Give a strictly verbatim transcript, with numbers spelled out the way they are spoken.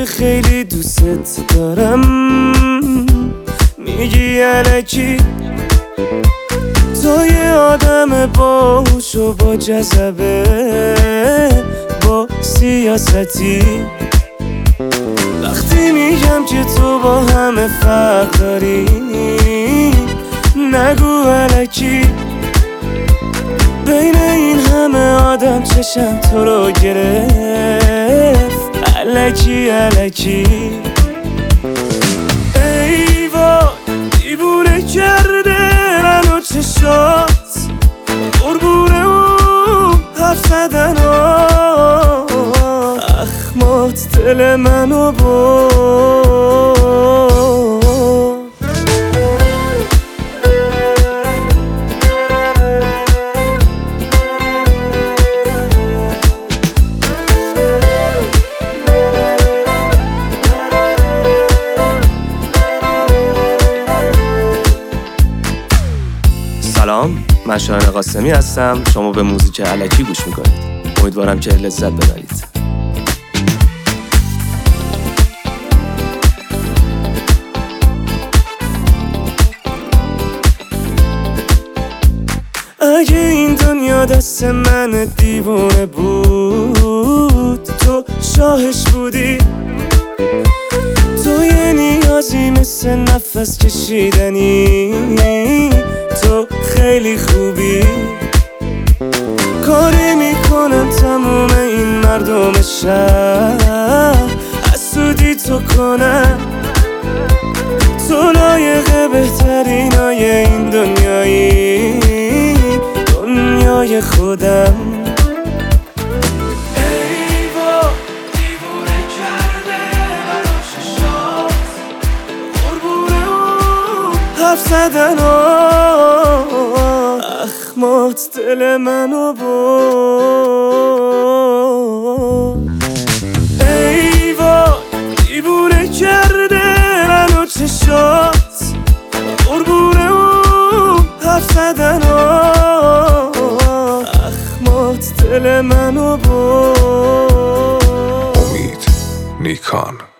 که خیلی دوست دارم میگی الکی. تو یه آدم باهوش و با جذبه، با سیاستی. وقتی میگم که تو با همه فرق داری نگو الکی. بین این همه آدم چشم تو رو گرفت الکی الکی. ای وای دیوونه کرده منو چشات، قربونه اون حرف زدن ها، اخمات دل منو برد. سلام، من شاهین قاسمی هستم. شما به موزیک الکی گوش میکنید. امیدوارم که لذت ببرید. اگه این دنیا دست من دیوونه بود تو شاهش بودی. تو یه نیازی مثل نفس کشیدنی، تو خیلی خوبی. کاری میکنم تموم این مردم شهر حسودی تو کنم. تو لایق بهترینای این دنیایی، دنیای خودم. ای وای دیوونه کرده منو چشات، قربونه اون حرف زدن ها، اخمات دل منو برد. ای وای دیوونه کرده منو چشات، قربونه اون حرف زدن ها، اخمات دل منو برد. امید نیکان.